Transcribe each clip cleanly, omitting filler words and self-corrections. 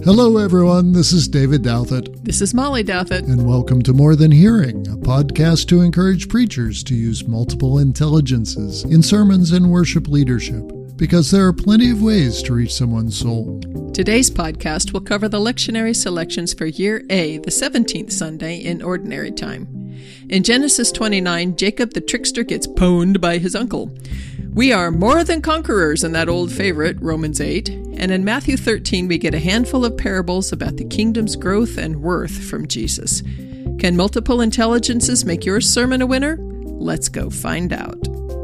Hello, everyone. This is David Douthit. This is Molly Douthit. And welcome to More Than Hearing, a podcast to encourage preachers to use multiple intelligences in sermons and worship leadership, because there are plenty of ways to reach someone's soul. Today's podcast will cover the lectionary selections for Year A, the 17th Sunday in Ordinary Time. In Genesis 29, Jacob the trickster gets pwned by his uncle. We are more than conquerors in that old favorite, Romans 8. And in Matthew 13, we get a handful of parables about the kingdom's growth and worth from Jesus. Can multiple intelligences make your sermon a winner? Let's go find out.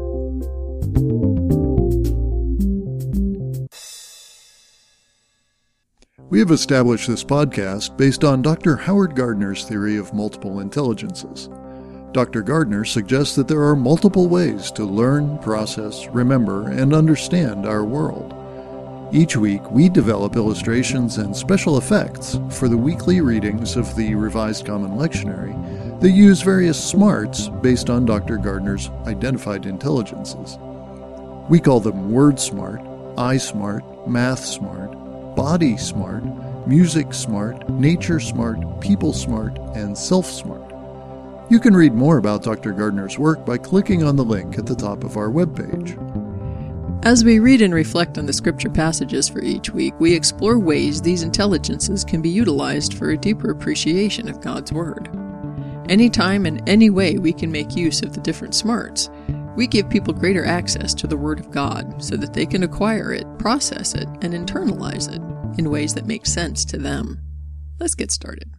We have established this podcast based on Dr. Howard Gardner's theory of multiple intelligences. Dr. Gardner suggests that there are multiple ways to learn, process, remember, and understand our world. Each week, we develop illustrations and special effects for the weekly readings of the Revised Common Lectionary that use various smarts based on Dr. Gardner's identified intelligences. We call them Word Smart, Eye Smart, Math Smart, Body Smart, Music Smart, Nature Smart, People Smart, and Self Smart. You can read more about Dr. Gardner's work by clicking on the link at the top of our webpage. As we read and reflect on the scripture passages for each week, we explore ways these intelligences can be utilized for a deeper appreciation of God's Word. Anytime and any way we can make use of the different smarts, we give people greater access to the Word of God so that they can acquire it, process it, and internalize it in ways that make sense to them. Let's get started.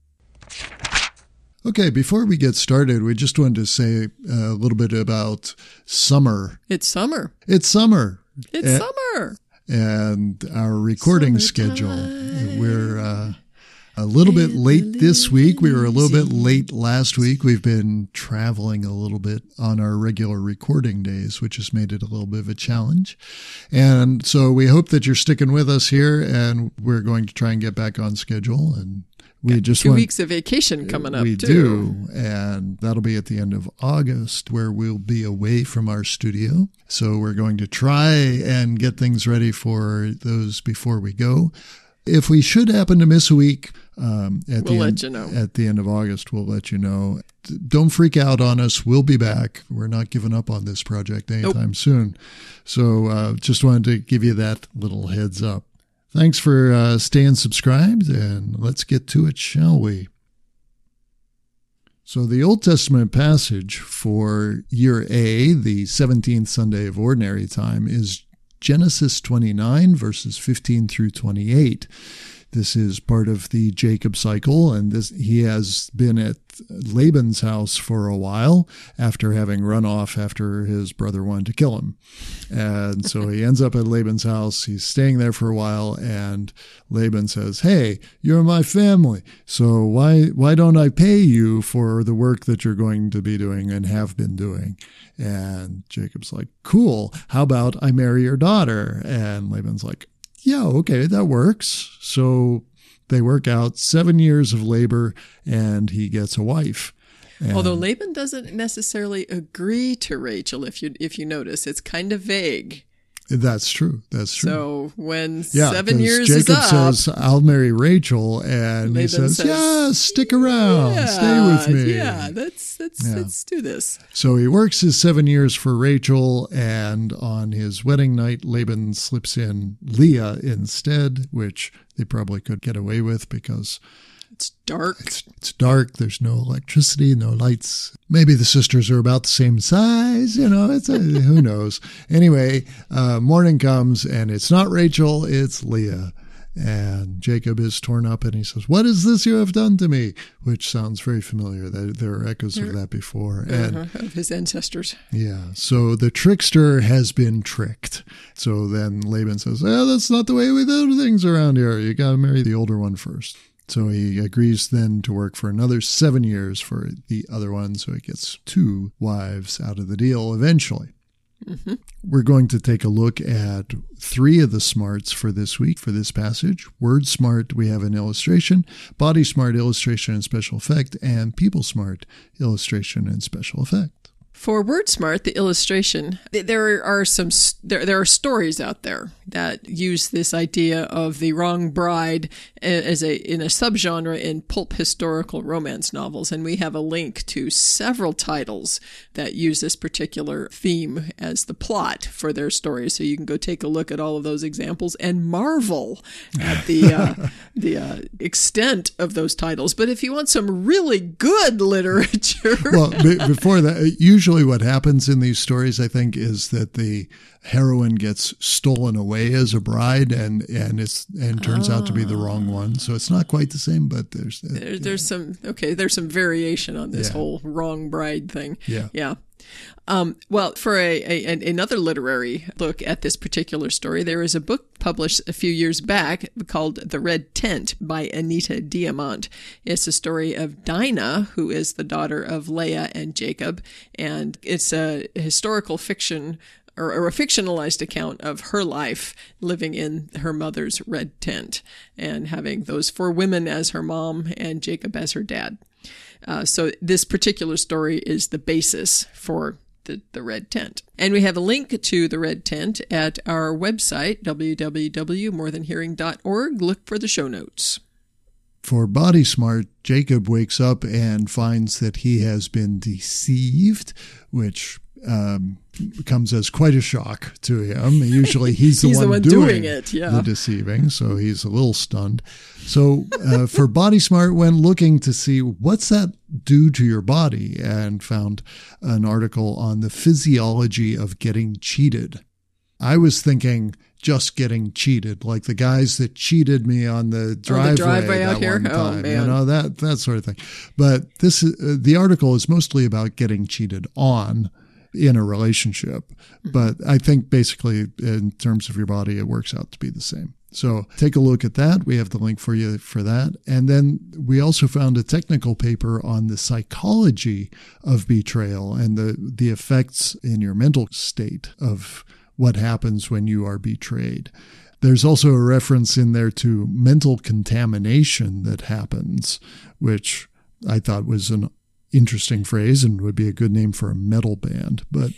Okay, before we get started, we just wanted to say a little bit about summer. It's summer. It's summer. It's summer. And our recording schedule. We're a little bit late this week. We were a little bit late last week. We've been traveling a little bit on our regular recording days, which has made it a little bit of a challenge. And so we hope that you're sticking with us here, and we're going to try and get back on schedule. And we just 2 weeks of vacation coming up, we too. do, and that'll be at the end of August, where we'll be away from our studio. So we're going to try and get things ready for those before we go. If we should happen to miss a week at the end of August, we'll let you know. Don't freak out on us. We'll be back. We're not giving up on this project anytime soon. So just wanted to give you that little heads up. Thanks for staying subscribed, and let's get to it, shall we? So the Old Testament passage for Year A, the 17th Sunday of Ordinary Time, is Genesis 29, verses 15 through 28. This is part of the Jacob cycle, and he has been at Laban's house for a while after having run off after his brother wanted to kill him. And so he ends up at Laban's house. He's staying there for a while, and Laban says, "Hey, you're my family, so why don't I pay you for the work that you're going to be doing and have been doing?" And Jacob's like, "Cool, how about I marry your daughter?" And Laban's like, "Yeah, okay, that works." So they work out 7 years of labor, and he gets a wife. And although Laban doesn't necessarily agree to Rachel, if you notice, it's kind of vague. That's true. That's true. So when 7 years Jacob is up, says, "I'll marry Rachel," and Laban he says, "Yeah, stick around, stay with me. Yeah, let's do this." So he works his 7 years for Rachel, and on his wedding night, Laban slips in Leah instead, which they probably could get away with because it's dark. It's dark. There's no electricity, no lights. Maybe the sisters are about the same size. Who knows? Anyway, morning comes, and it's not Rachel, it's Leah. And Jacob is torn up, and he says, "What is this you have done to me?" Which sounds very familiar. There are echoes of that before. Of his ancestors. Yeah. So the trickster has been tricked. So then Laban says, "That's not the way we do things around here. You got to marry the older one first." So he agrees then to work for another 7 years for the other one, so he gets 2 wives out of the deal eventually. Mm-hmm. We're going to take a look at 3 of the smarts for this week, for this passage. Word Smart, we have an illustration. Body Smart, illustration and special effect. And People Smart, illustration and special effect. For WordSmart, the illustration, there are stories out there that use this idea of the wrong bride in a subgenre in pulp historical romance novels, and we have a link to several titles that use this particular theme as the plot for their stories. So you can go take a look at all of those examples and marvel at the extent of those titles. But if you want some really good literature, well, before that, usually what happens in these stories, I think, is that the heroine gets stolen away as a bride and turns out to be the wrong one. So it's not quite the same, but there's some variation on this whole wrong bride thing. Yeah. Well, for another literary look at this particular story, there is a book published a few years back called The Red Tent by Anita Diamant. It's a story of Dinah, who is the daughter of Leah and Jacob, and it's a historical fiction or a fictionalized account of her life living in her mother's red tent and having those 4 women as her mom and Jacob as her dad. So this particular story is the basis for the Red Tent. And we have a link to the Red Tent at our website, www.morethanhearing.org. Look for the show notes. For Body Smart, Jacob wakes up and finds that he has been deceived, which comes as quite a shock to him. Usually he's the one doing it, the deceiving, so he's a little stunned. So for Body Smart, when looking to see what's that do to your body, and found an article on the physiology of getting cheated. I was thinking just getting cheated, like the guys that cheated me on the driveway out here. One time, that sort of thing. But the article is mostly about getting cheated on in a relationship. But I think basically in terms of your body, it works out to be the same. So take a look at that. We have the link for you for that. And then we also found a technical paper on the psychology of betrayal and the effects in your mental state of what happens when you are betrayed. There's also a reference in there to mental contamination that happens, which I thought was an interesting phrase and would be a good name for a metal band. But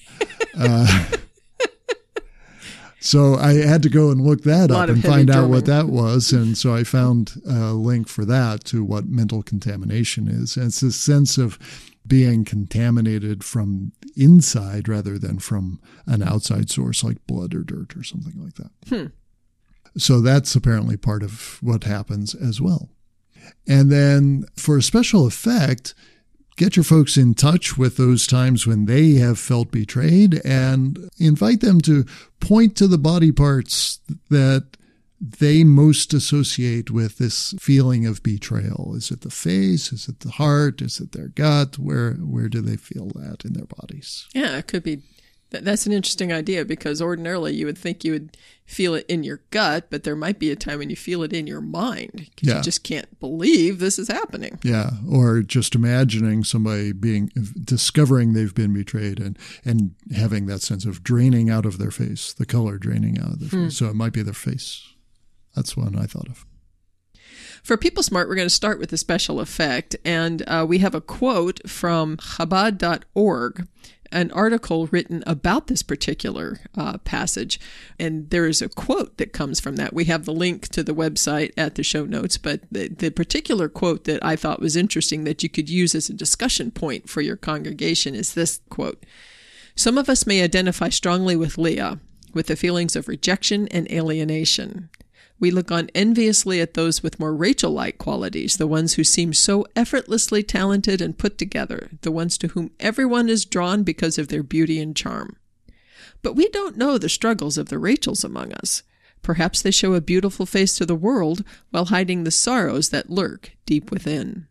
so I had to go and look that up and find out what that was. And so I found a link for that to what mental contamination is. And it's a sense of being contaminated from inside rather than from an outside source like blood or dirt or something like that. So that's apparently part of what happens as well. And then for a special effect, get your folks in touch with those times when they have felt betrayed and invite them to point to the body parts that they most associate with this feeling of betrayal. Is it the face? Is it the heart? Is it their gut? Where do they feel that in their bodies? Yeah, it could be. That's an interesting idea, because ordinarily you would think you would feel it in your gut, but there might be a time when you feel it in your mind because you just can't believe this is happening. Yeah, or just imagining somebody discovering they've been betrayed and having that sense of draining out of their face, the color draining out of their face. So it might be their face. That's one I thought of. For People Smart, we're going to start with the special effect, and we have a quote from Chabad.org, an article written about this particular passage, and there is a quote that comes from that. We have the link to the website at the show notes, but the particular quote that I thought was interesting that you could use as a discussion point for your congregation is this quote: "Some of us may identify strongly with Leah, with the feelings of rejection and alienation. We look on enviously at those with more Rachel-like qualities, the ones who seem so effortlessly talented and put together, the ones to whom everyone is drawn because of their beauty and charm. But we don't know the struggles of the Rachels among us. Perhaps they show a beautiful face to the world while hiding the sorrows that lurk deep within."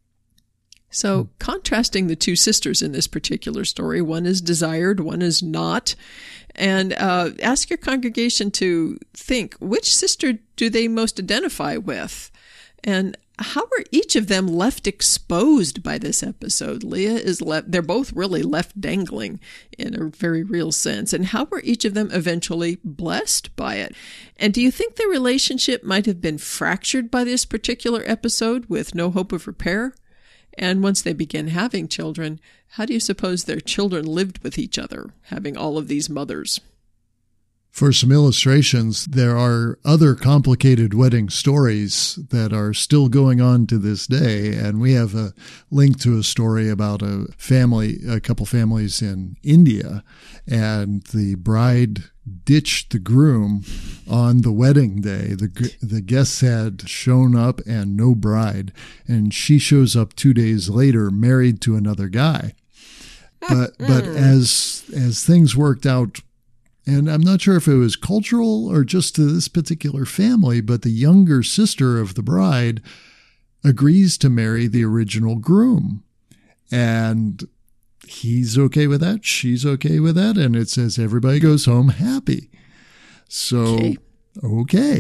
So, contrasting the two sisters in this particular story, one is desired, one is not, and ask your congregation to think, which sister do they most identify with? And how are each of them left exposed by this episode? Leah is left, they're both really left dangling in a very real sense. And how were each of them eventually blessed by it? And do you think their relationship might have been fractured by this particular episode with no hope of repair? And once they begin having children, how do you suppose their children lived with each other, having all of these mothers? For some illustrations, there are other complicated wedding stories that are still going on to this day. And we have a link to a story about a couple families in India, and the bride ditched the groom on the wedding day. The guests had shown up and no bride, and she shows up 2 days later married to another guy. But as things worked out, and I'm not sure if it was cultural or just to this particular family, but the younger sister of the bride agrees to marry the original groom. And he's okay with that. She's okay with that. And it says everybody goes home happy. So, okay.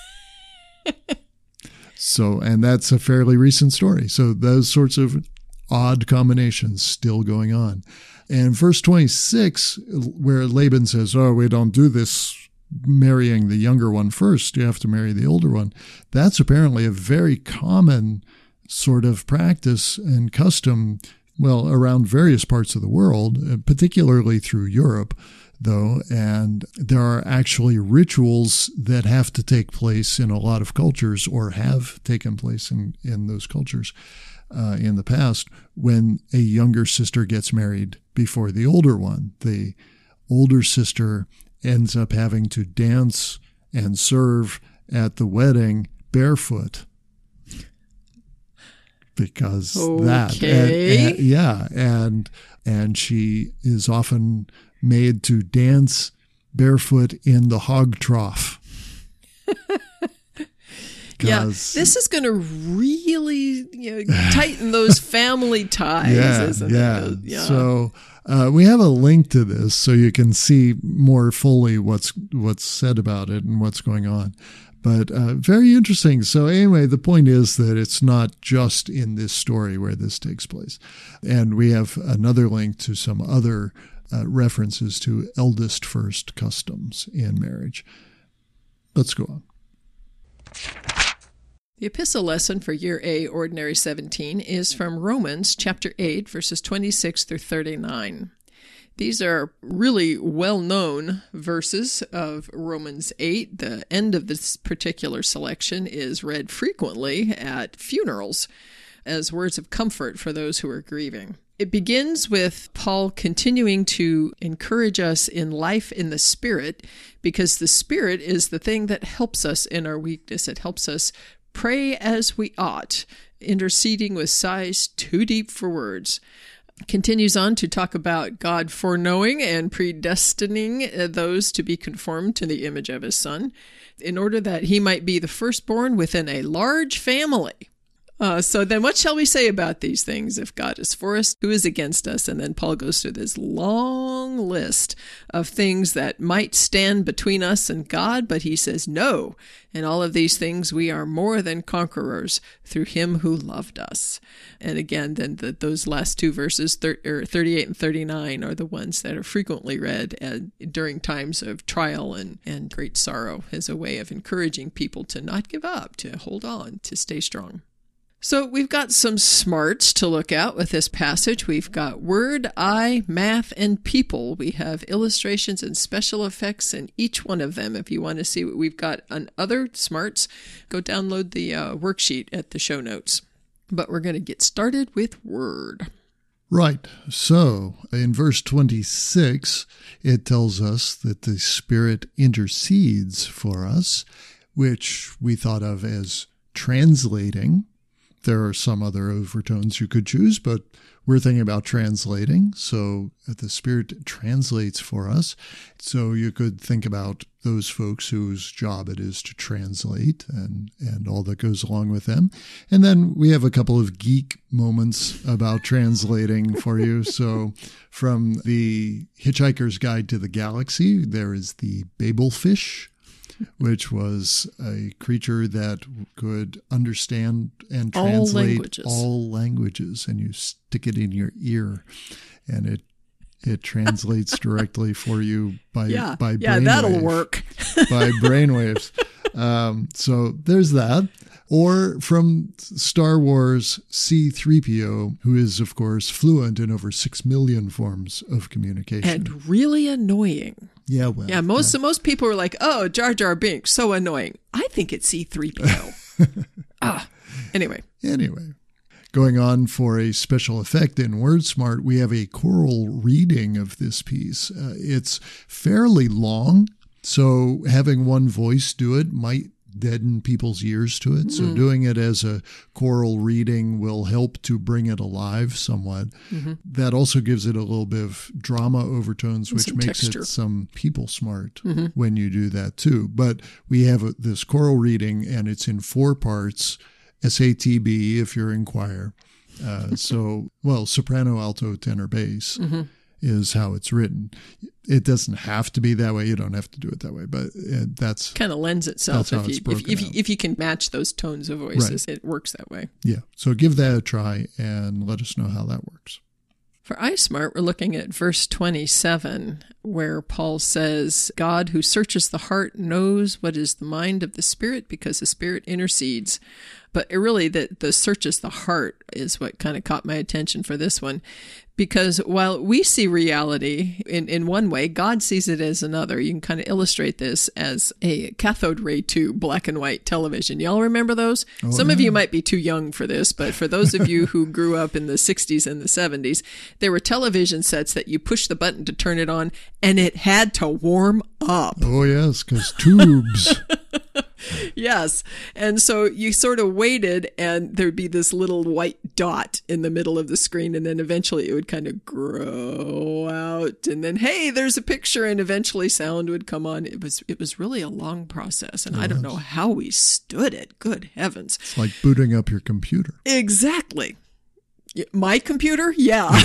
So, and that's a fairly recent story. So those sorts of odd combinations still going on. And verse 26, where Laban says, oh, we don't do this marrying the younger one first. You have to marry the older one. That's apparently a very common sort of practice and custom, well, around various parts of the world, particularly through Europe, though. And there are actually rituals that have to take place in a lot of cultures, or have taken place in those cultures in the past, when a younger sister gets married before the older one. The older sister ends up having to dance and serve at the wedding barefoot because that. And she is often made to dance barefoot in the hog trough. Yeah, this is going to really tighten those family ties, isn't it? Yeah. So we have a link to this so you can see more fully what's said about it and what's going on. But very interesting. So anyway, the point is that it's not just in this story where this takes place. And we have another link to some other references to eldest first customs in marriage. Let's go on. The epistle lesson for Year A, Ordinary 17, is from Romans chapter 8, verses 26 through 39. These are really well-known verses of Romans 8. The end of this particular selection is read frequently at funerals as words of comfort for those who are grieving. It begins with Paul continuing to encourage us in life in the Spirit, because the Spirit is the thing that helps us in our weakness. It helps us pray as we ought, interceding with sighs too deep for words. Continues on to talk about God foreknowing and predestining those to be conformed to the image of his Son, in order that he might be the firstborn within a large family. So then what shall we say about these things? If God is for us, who is against us? And then Paul goes through this long list of things that might stand between us and God, but he says no. In all of these things, we are more than conquerors through him who loved us. And again, then those last two verses, 38 and 39, are the ones that are frequently read during times of trial and great sorrow, as a way of encouraging people to not give up, to hold on, to stay strong. So we've got some smarts to look at with this passage. We've got word, eye, math, and people. We have illustrations and special effects in each one of them. If you want to see what we've got on other smarts, go download the worksheet at the show notes. But we're going to get started with word. Right. So in verse 26, it tells us that the Spirit intercedes for us, which we thought of as translating. There are some other overtones you could choose, but we're thinking about translating. So the Spirit translates for us. So you could think about those folks whose job it is to translate and all that goes along with them. And then we have a couple of geek moments about translating for you. So from the Hitchhiker's Guide to the Galaxy, there is the Babelfish, which was a creature that could understand and translate all languages, and you stick it in your ear, and it translates directly for you by brainwave. That'll work by brainwaves. So there's that. Or from Star Wars, C-3PO, who is, of course, fluent in over 6 million forms of communication. And really annoying. Yeah, well. Yeah, most people are like, oh, Jar Jar Binks, so annoying. I think it's C-3PO. Anyway. Going on for a special effect in WordSmart, we have a choral reading of this piece. It's fairly long, so having one voice do it might deaden people's ears to it. So doing it as a choral reading will help to bring it alive somewhat. That also gives it a little bit of drama overtones, which makes texture. It some people smart when you do that too. But we have this choral reading, and it's in 4 parts. SATB if you're in choir. Soprano, alto, tenor, bass is how it's written. It doesn't have to be that way. You don't have to do it that way, but that's kind of lends itself if you can match those tones of voices. Right. It works that way. Yeah. So give that a try and let us know how that works. For iSmart, we're looking at verse 27, where Paul says, God who searches the heart knows what is the mind of the Spirit because the Spirit intercedes. But really, the searches the heart is what kind of caught my attention for this one. Because while we see reality in one way, God sees it as another. You can kind of illustrate this as a cathode ray tube, black and white television. Y'all remember those? Some of you might be too young for this, but for those of you who grew up in the 60s and the 70s, there were television sets that you push the button to turn it on, and it had to warm up. Oh, yes, because tubes. Yes. And so you sort of waited, and there'd be this little white dot in the middle of the screen, and then eventually it would kind of grow out, and then, hey, there's a picture, and eventually sound would come on. It was really a long process, and I don't know how we stood it. Good heavens. It's like booting up your computer. Exactly. My computer? Yeah.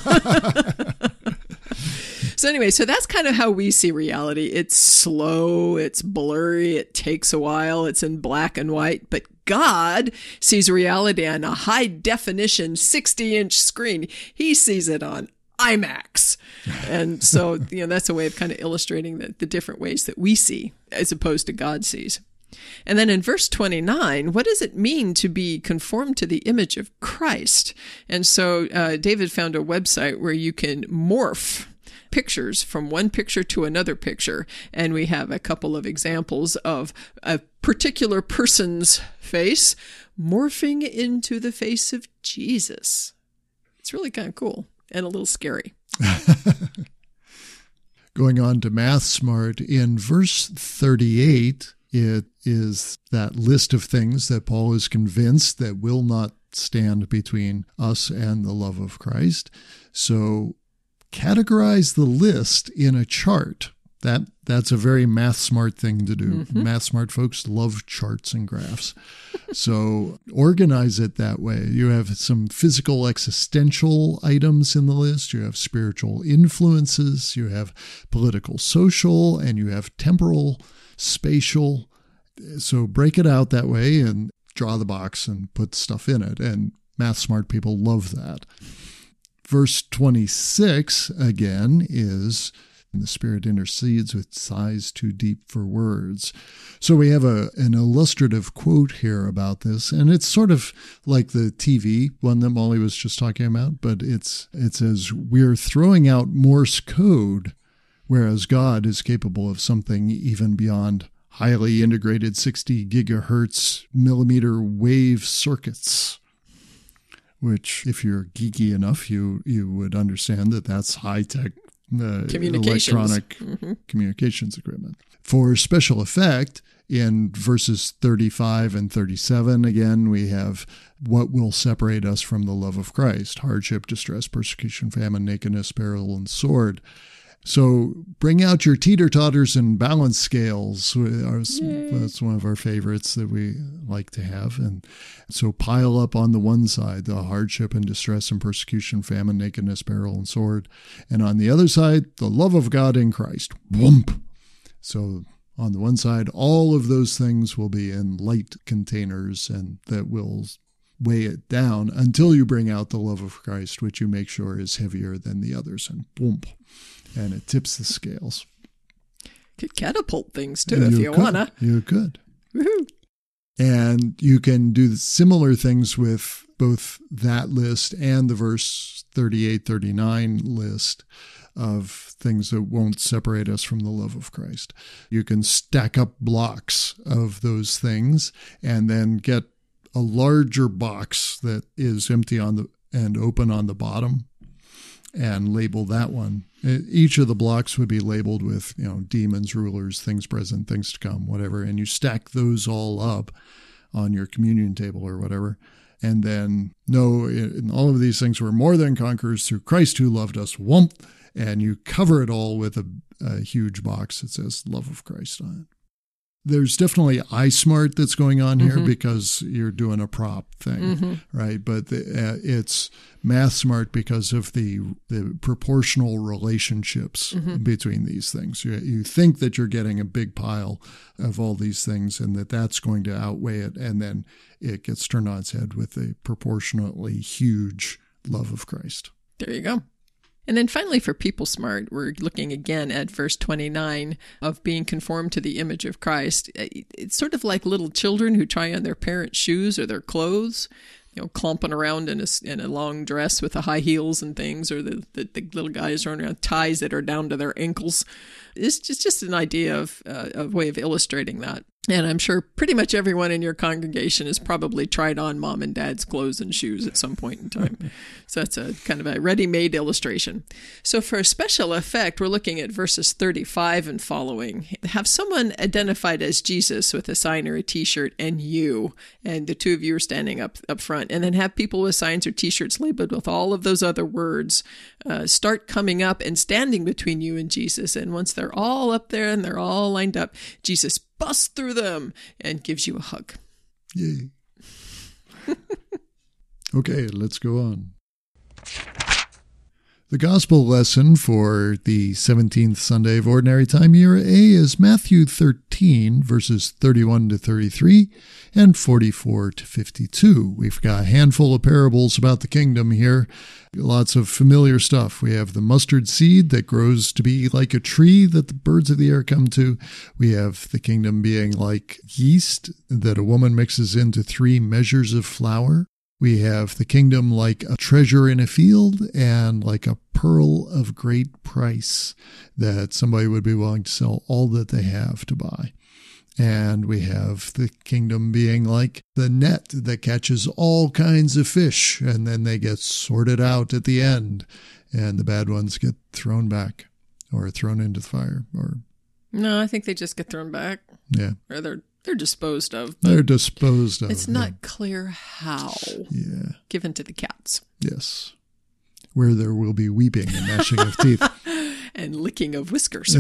So anyway, so that's kind of how we see reality. It's slow, it's blurry, it takes a while, it's in black and white, but God sees reality on a high definition 60-inch screen. He sees it on IMAX. And so, that's a way of kind of illustrating the different ways that we see as opposed to God sees. And then in verse 29, what does it mean to be conformed to the image of Christ? And so David found a website where you can morph pictures from one picture to another picture. And we have a couple of examples of a particular person's face morphing into the face of Jesus. It's really kind of cool and a little scary. Going on to MathSmart, in verse 38, it is that list of things that Paul is convinced that will not stand between us and the love of Christ. So categorize the list in a chart. That's a very MathSmart thing to do. MathSmart folks love charts and graphs. So organize it that way. You have some physical existential items in the list. You have spiritual influences. You have political social, and you have temporal, spatial. So break it out that way and draw the box and put stuff in it. And MathSmart people love that. Verse 26, again, is the Spirit intercedes with sighs too deep for words. So we have an illustrative quote here about this, and it's sort of like the TV one that Molly was just talking about, but it says, we're throwing out Morse code, whereas God is capable of something even beyond highly integrated 60 gigahertz millimeter wave circuits. Which, if you're geeky enough, you would understand that that's high-tech electronic communications equipment. For special effect, in verses 35 and 37, again, we have what will separate us from the love of Christ: hardship, distress, persecution, famine, nakedness, peril, and sword. So bring out your teeter-totters and balance scales. That's one of our favorites that we like to have. And so pile up on the one side the hardship and distress and persecution, famine, nakedness, peril, and sword. And on the other side, the love of God in Christ. Whoomp. So on the one side, all of those things will be in light containers, and that will weigh it down until you bring out the love of Christ, which you make sure is heavier than the others. And boom. And it tips the scales. Could catapult things too if you want to. You could. Woohoo! And you can do similar things with both that list and the verse 38, 39 list of things that won't separate us from the love of Christ. You can stack up blocks of those things and then get a larger box that is empty on the and open on the bottom and label that one. Each of the blocks would be labeled with, demons, rulers, things present, things to come, whatever. And you stack those all up on your communion table or whatever. And then know in all of these things we're more than conquerors through Christ who loved us. Whomp. And you cover it all with a huge box that says love of Christ on it. There's definitely iSmart that's going on here because you're doing a prop thing, right? But it's MathSmart because of the proportional relationships between these things. You think that you're getting a big pile of all these things and that's going to outweigh it, and then it gets turned on its head with a proportionately huge love of Christ. There you go. And then finally, for People Smart, we're looking again at verse 29 of being conformed to the image of Christ. It's sort of like little children who try on their parents' shoes or their clothes, clumping around in a long dress with the high heels and things, or the little guys running around ties that are down to their ankles. It's just an idea of a way of illustrating that. And I'm sure pretty much everyone in your congregation has probably tried on mom and dad's clothes and shoes at some point in time. So that's a kind of a ready-made illustration. So for a special effect, we're looking at verses 35 and following. Have someone identified as Jesus with a sign or a T-shirt and the two of you are standing up front. And then have people with signs or T-shirts labeled with all of those other words start coming up and standing between you and Jesus. And once they're all up there and they're all lined up, Jesus busts through them and gives you a hug. Yay. Okay, let's go on. The gospel lesson for the 17th Sunday of Ordinary Time, Year A, is Matthew 13, verses 31 to 33 and 44 to 52. We've got a handful of parables about the kingdom here. Lots of familiar stuff. We have the mustard seed that grows to be like a tree that the birds of the air come to. We have the kingdom being like yeast that a woman mixes into 3 measures of flour. We have the kingdom like a treasure in a field and like a pearl of great price that somebody would be willing to sell all that they have to buy. And we have the kingdom being like the net that catches all kinds of fish, and then they get sorted out at the end, and the bad ones get thrown back or thrown into the fire. No, I think they just get thrown back. Yeah. Or they're disposed of. They're disposed of. It's not clear how. Yeah. Given to the cats. Yes. Where there will be weeping and gnashing of teeth. And licking of whiskers.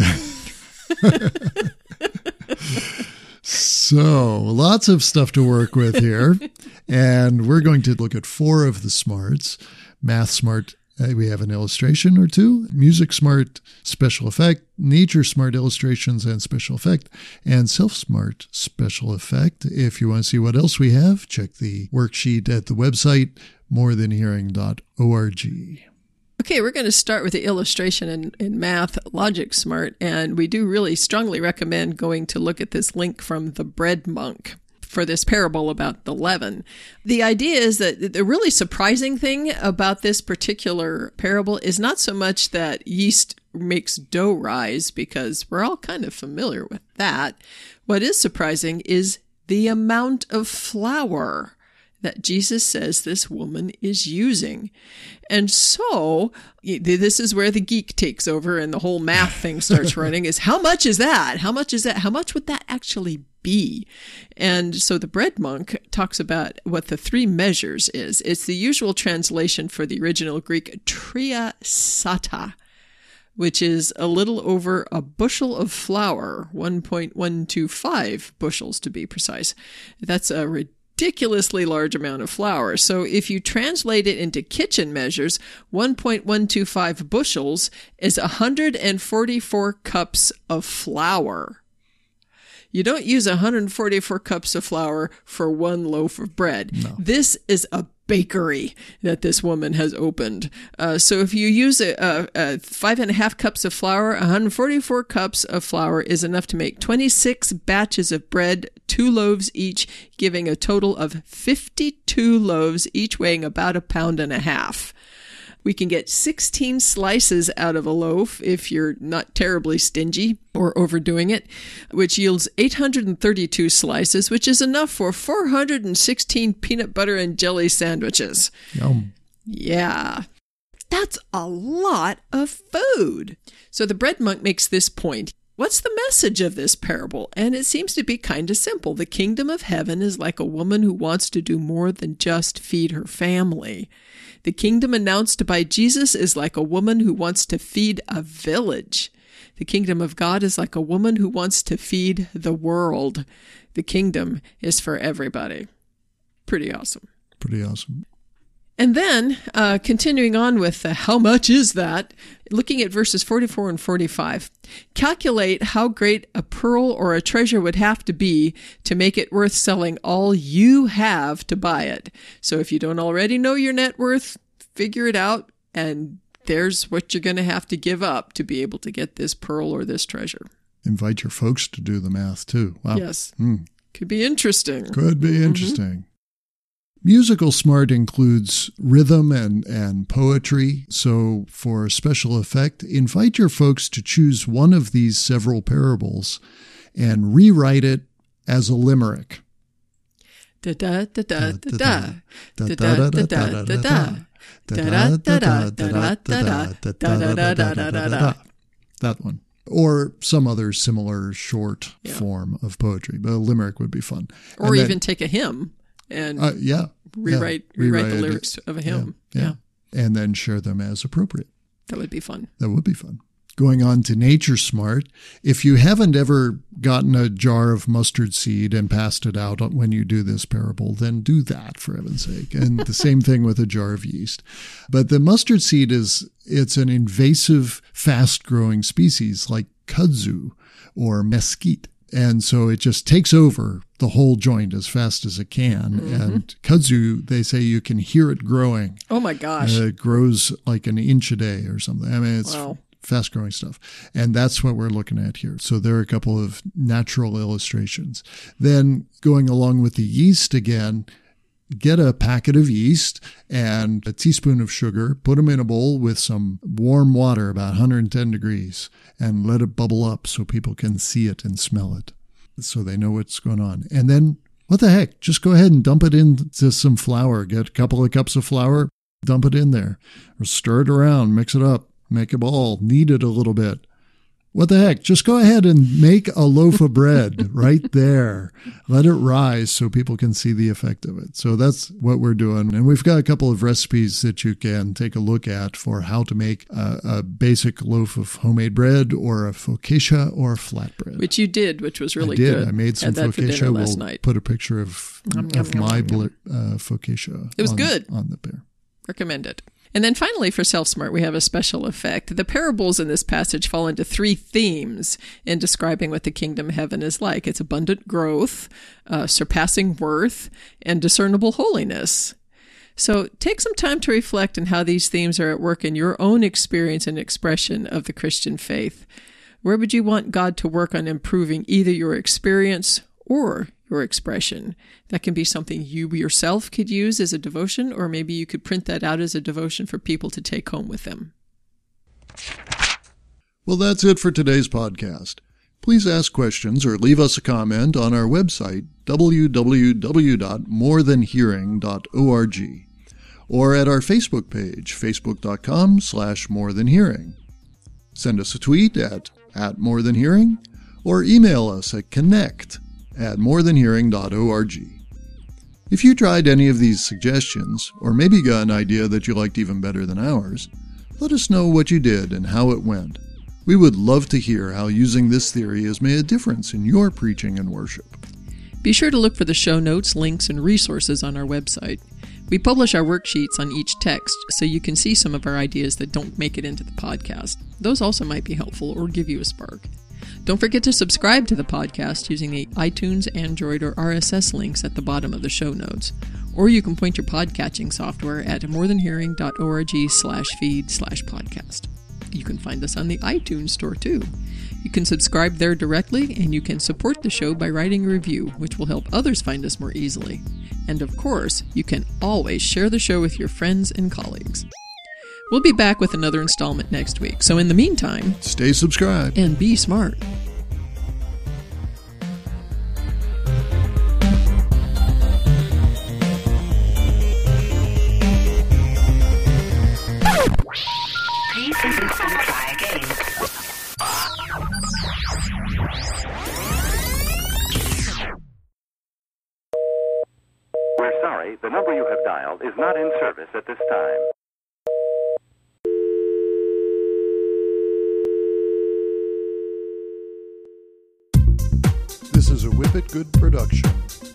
So, lots of stuff to work with here. And we're going to look at 4 of the smarts. Math Smart, we have an illustration or 2. Music Smart, special effect. Nature Smart, illustrations and special effect. And Self Smart, special effect. If you want to see what else we have, check the worksheet at the website, morethanhearing.org. Okay, we're going to start with the illustration in Math Logic Smart, and we do really strongly recommend going to look at this link from the Bread Monk for this parable about the leaven. The idea is that the really surprising thing about this particular parable is not so much that yeast makes dough rise, because we're all kind of familiar with that. What is surprising is the amount of flour that Jesus says this woman is using. And so this is where the geek takes over and the whole math thing starts running, is how much is that? How much is that? How much would that actually be? And so the Bread Monk talks about what the 3 measures is. It's the usual translation for the original Greek triasata, which is a little over a bushel of flour, 1.125 bushels to be precise. That's a ridiculously large amount of flour. So if you translate it into kitchen measures, 1.125 bushels is 144 cups of flour. You don't use 144 cups of flour for one loaf of bread. No. This is a bakery that this woman has opened. So if you use 5.5 cups of flour, 144 cups of flour is enough to make 26 batches of bread, 2 loaves each, giving a total of 52 loaves, each weighing about 1.5 pounds. We can get 16 slices out of a loaf if you're not terribly stingy or overdoing it, which yields 832 slices, which is enough for 416 peanut butter and jelly sandwiches. Yum. Yeah, that's a lot of food. So the bread monk makes this point. What's the message of this parable? And it seems to be kind of simple. The kingdom of heaven is like a woman who wants to do more than just feed her family. The kingdom announced by Jesus is like a woman who wants to feed a village. The kingdom of God is like a woman who wants to feed the world. The kingdom is for everybody. Pretty awesome. Pretty awesome. And then, continuing on with how much is that, looking at verses 44 and 45, calculate how great a pearl or a treasure would have to be to make it worth selling all you have to buy it. So if you don't already know your net worth, figure it out, and there's what you're going to have to give up to be able to get this pearl or this treasure. Invite your folks to do the math, too. Wow. Yes. Could be interesting. Could be interesting. Musical Smart includes rhythm and poetry, so for special effect, invite your folks to choose one of these several parables and rewrite it as a limerick. That one. Or some other similar short form of poetry, but a limerick would be fun. Or even take a hymn. And rewrite the lyrics of a hymn. Yeah. And then share them as appropriate. That would be fun. That would be fun. Going on to Nature Smart, if you haven't ever gotten a jar of mustard seed and passed it out when you do this parable, then do that, for heaven's sake. And the same thing with a jar of yeast. But the mustard seed it's an invasive, fast-growing species like kudzu or mesquite. And so it just takes over the whole joint as fast as it can. And kudzu, they say you can hear it growing. Oh, my gosh. It grows like an inch a day or something. I mean, it's fast-growing stuff. And that's what we're looking at here. So there are a couple of natural illustrations. Then going along with the yeast again, get a packet of yeast and a teaspoon of sugar, put them in a bowl with some warm water, about 110 degrees, and let it bubble up so people can see it and smell it, so they know what's going on. And then, what the heck, just go ahead and dump it into some flour. Get a couple of cups of flour, dump it in there, or stir it around, mix it up, make a ball, knead it a little bit. What the heck? Just go ahead and make a loaf of bread right there. Let it rise so people can see the effect of it. So that's what we're doing. And we've got a couple of recipes that you can take a look at for how to make a basic loaf of homemade bread or a focaccia or a flatbread. Which you did, which was really good. I did. I made some focaccia. We'll night. Put a picture of my focaccia. It was good. On the pair. Recommend it. And then finally, for Self-Smart, we have a special effect. The parables in this passage fall into 3 themes in describing what the kingdom of heaven is like. It's abundant growth, surpassing worth, and discernible holiness. So take some time to reflect on how these themes are at work in your own experience and expression of the Christian faith. Where would you want God to work on improving either your experience or your expression? That can be something you yourself could use as a devotion, or maybe you could print that out as a devotion for people to take home with them. Well, that's it for today's podcast. Please ask questions or leave us a comment on our website, www.morethanhearing.org, or at our Facebook page, facebook.com/morethanhearing. Send us a tweet at @morethanhearing, or email us at connect@morethanhearing.org. If you tried any of these suggestions, or maybe got an idea that you liked even better than ours, let us know what you did and how it went. We would love to hear how using this theory has made a difference in your preaching and worship. Be sure to look for the show notes, links, and resources on our website. We publish our worksheets on each text, so you can see some of our ideas that don't make it into the podcast. Those also might be helpful or give you a spark. Don't forget to subscribe to the podcast using the iTunes, Android, or RSS links at the bottom of the show notes. Or you can point your podcatching software at morethanhearing.org/feed/podcast. You can find us on the iTunes store too. You can subscribe there directly, and you can support the show by writing a review, which will help others find us more easily. And of course, you can always share the show with your friends and colleagues. We'll be back with another installment next week, so in the meantime, stay subscribed and be smart. Please desist and try again. We're sorry, the number you have dialed is not in service at this time. This is a Whippet Good production.